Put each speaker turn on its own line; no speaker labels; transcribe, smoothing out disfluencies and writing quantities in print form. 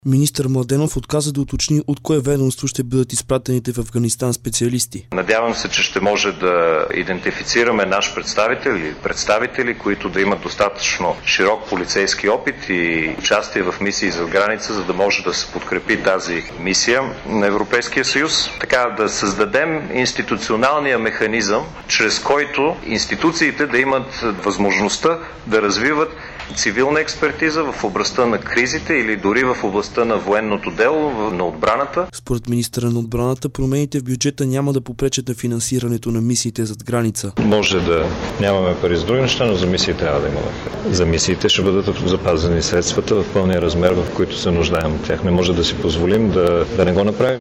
Министър Младенов отказа да уточни от кое ведомство ще бъдат изпратените в Афганистан специалисти.
Надявам се, че ще може да идентифицираме наш представител или представители, които да имат достатъчно широк полицейски опит и участие в мисии зад граница, за да може да се подкрепи тази мисия на Европейския съюз. Така да създадем институционалния механизъм, чрез който институциите да имат възможността да развиват цивилна експертиза в областта на кризите или дори в областта на военното дело, на отбраната.
Според министъра на отбраната, промените в бюджета няма да попречат на финансирането на мисиите зад граница.
Може да нямаме пари за други неща, но за мисии трябва да имаме. За мисиите ще бъдат запазени средствата в пълния размер, в който се нуждаем от тях. Не може да си позволим да не го направим.